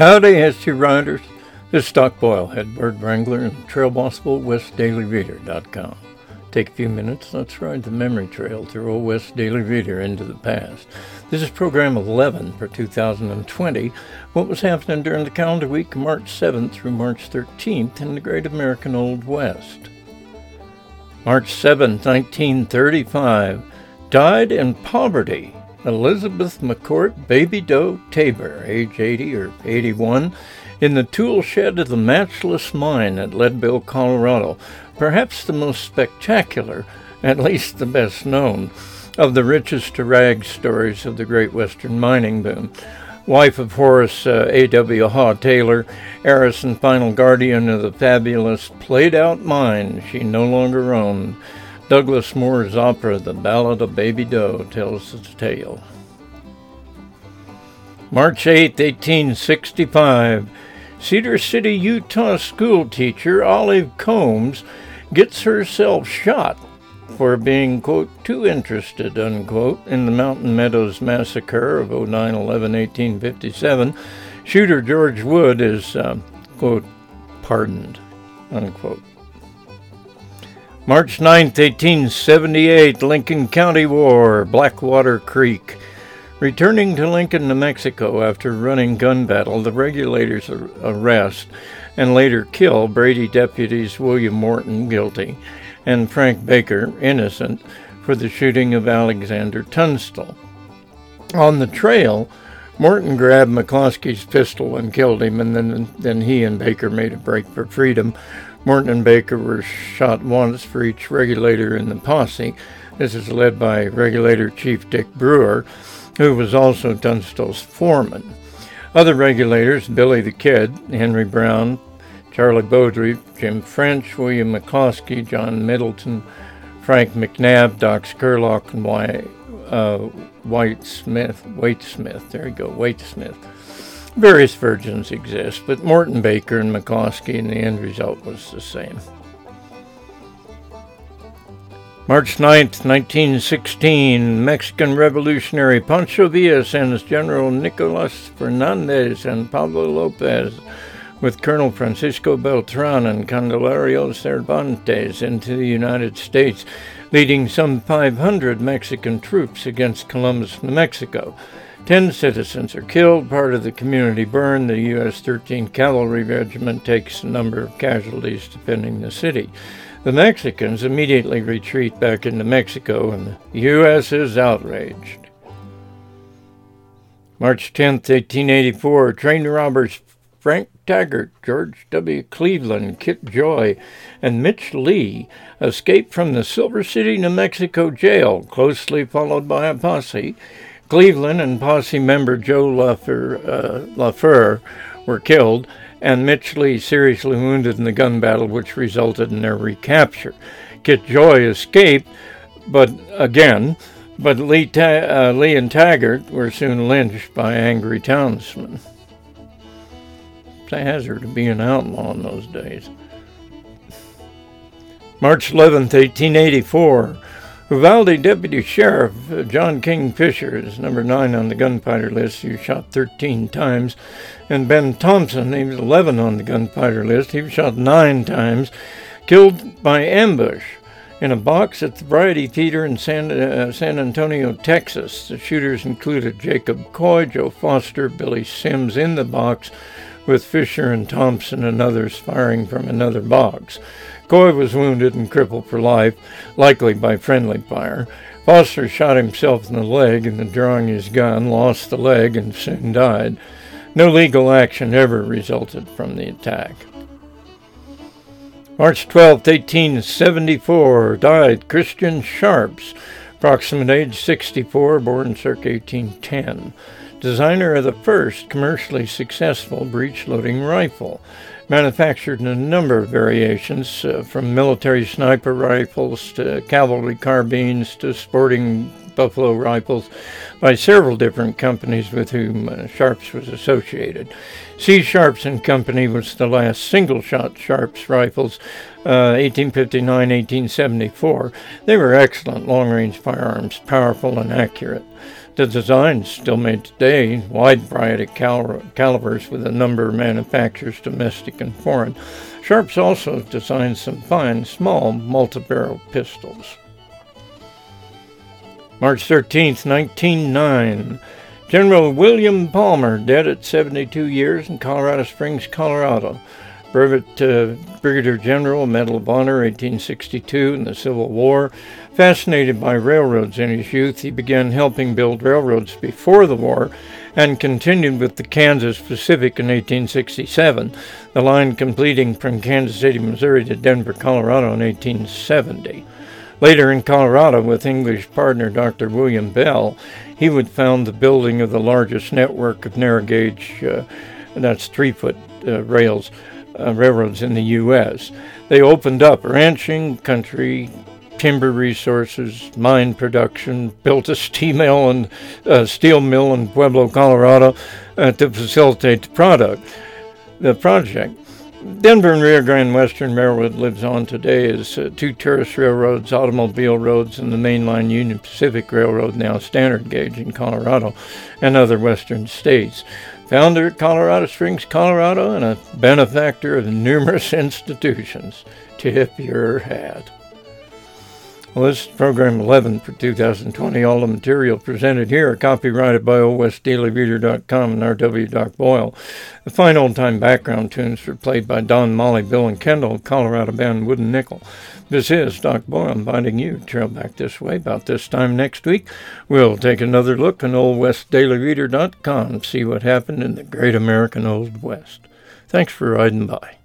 Howdy, ST Riders. This is Doc Boyle, head bird wrangler and trail boss of Old West Daily Reader.com. Take a few minutes, let's ride the memory trail through Old West Daily Reader into the past. This is program 11 for 2020. What was happening during the calendar week, March 7th through March 13th in the Great American Old West. March 7th, 1935, died in poverty Elizabeth McCourt Baby Doe Tabor, age 80 or 81, in the tool shed of the Matchless Mine at Leadville, Colorado, perhaps the most spectacular, at least the best known, of the riches to rags stories of the Great Western mining boom. Wife of Horace A.W. Haw Taylor, heiress and final guardian of the fabulous played-out mine she no longer owned, Douglas Moore's opera The Ballad of Baby Doe tells the tale. March 8, 1865, Cedar City, Utah schoolteacher Olive Combs gets herself shot for being, quote, too interested, unquote, in the Mountain Meadows Massacre of 09/11/1857. Shooter George Wood is, quote, pardoned, unquote. March 9, 1878, Lincoln County War, Blackwater Creek. Returning to Lincoln, New Mexico after running gun battle, the regulators arrest and later kill Brady deputies William Morton, guilty, and Frank Baker, innocent, for the shooting of Alexander Tunstall. On the trail, Morton grabbed McCloskey's pistol and killed him, and then he and Baker made a break for freedom. Morton and Baker were shot once for each regulator in the posse. This is led by Regulator Chief Dick Brewer, who was also Tunstall's foreman. Other regulators, Billy the Kid, Henry Brown, Charlie Beaudry, Jim French, William McCloskey, John Middleton, Frank McNabb, Doc Scurlock, and Waite-Smith. Various versions exist, but Morton, Baker, and McCloskey, and the end result was the same. March 9th, 1916, Mexican revolutionary Pancho Villa sends General Nicolas Fernandez and Pablo Lopez with Colonel Francisco Beltran and Candelario Cervantes into the United States, leading some 500 Mexican troops against Columbus, New Mexico. 10 citizens are killed, part of the community burned. The U.S. 13th Cavalry Regiment takes a number of casualties defending the city. The Mexicans immediately retreat back into Mexico, and the U.S. is outraged. March 10th, 1884, train robbers Frank Taggart, George W. Cleveland, Kit Joy, and Mitch Lee escape from the Silver City, New Mexico jail, closely followed by a posse. Cleveland and posse member Joe LaFleur were killed, and Mitch Lee seriously wounded in the gun battle, which resulted in their recapture. Kit Joy escaped, but Lee and Taggart were soon lynched by angry townsmen. It's a hazard to be an outlaw in those days. March 11th, 1884. Uvalde Deputy Sheriff John King Fisher is number 9 on the gunfighter list. He was shot 13 times. And Ben Thompson, he was 11 on the gunfighter list. He was shot 9 times, killed by ambush in a box at the Variety Theater in San Antonio, Texas. The shooters included Jacob Coy, Joe Foster, Billy Sims in the box, with Fisher and Thompson and others firing from another box. Coy was wounded and crippled for life, likely by friendly fire. Foster shot himself in the leg and, drawing his gun, lost the leg and soon died. No legal action ever resulted from the attack. March 12, 1874, died Christian Sharps, approximate age 64, born circa 1810. Designer of the first commercially successful breech-loading rifle. Manufactured in a number of variations, from military sniper rifles to cavalry carbines to sporting buffalo rifles, by several different companies with whom Sharps was associated. C. Sharps and Company was the last single-shot Sharps rifles, 1859-1874. They were excellent long-range firearms, powerful and accurate. The design still made today, wide variety of calibers with a number of manufacturers, domestic and foreign. Sharps also designed some fine, small, multi-barrel pistols. March 13th, 1909. General William Palmer, dead at 72 years in Colorado Springs, Colorado. Brevet Brigadier General, Medal of Honor, 1862 in the Civil War. Fascinated by railroads in his youth, he began helping build railroads before the war and continued with the Kansas Pacific in 1867, the line completing from Kansas City, Missouri to Denver, Colorado in 1870. Later in Colorado, with English partner Dr. William Bell, he would found the building of the largest network of narrow gauge, that's 3-foot railroads in the U.S. They opened up ranching country, timber resources, mine production, built a steel mill in Pueblo, Colorado, to facilitate the project. Denver and Rio Grande Western Railroad lives on today as 2 tourist railroads, automobile roads, and the mainline Union Pacific Railroad, now standard gauge in Colorado and other western states. Founder at Colorado Springs, Colorado, and a benefactor of numerous institutions. Tip your hat. Well, this is program 11 for 2020. All the material presented here are copyrighted by OldWestDailyReader.com and R.W. Doc Boyle. The fine old-time background tunes were played by Don, Molly, Bill, and Kendall, Colorado band Wooden Nickel. This is Doc Boyle inviting you to trail back this way. About this time next week, we'll take another look on OldWestDailyReader.com and see what happened in the great American Old West. Thanks for riding by.